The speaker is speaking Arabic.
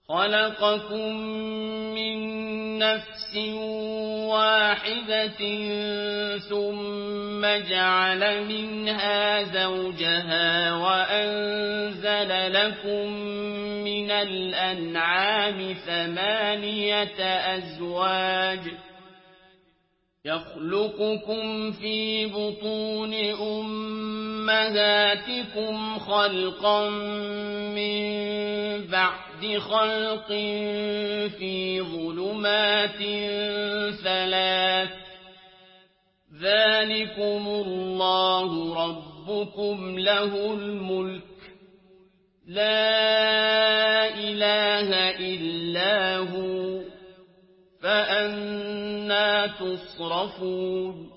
خلقكم من نفس واحدة ثم جعل منها زوجها وأنزل لكم من الأنعام 8 أزواج يخلقكم في بطون أمهاتكم خلقا من بعد خلق في ظلمات 3 ذلكم الله ربكم له الملك لا إله إلا هو فأنى تصرفون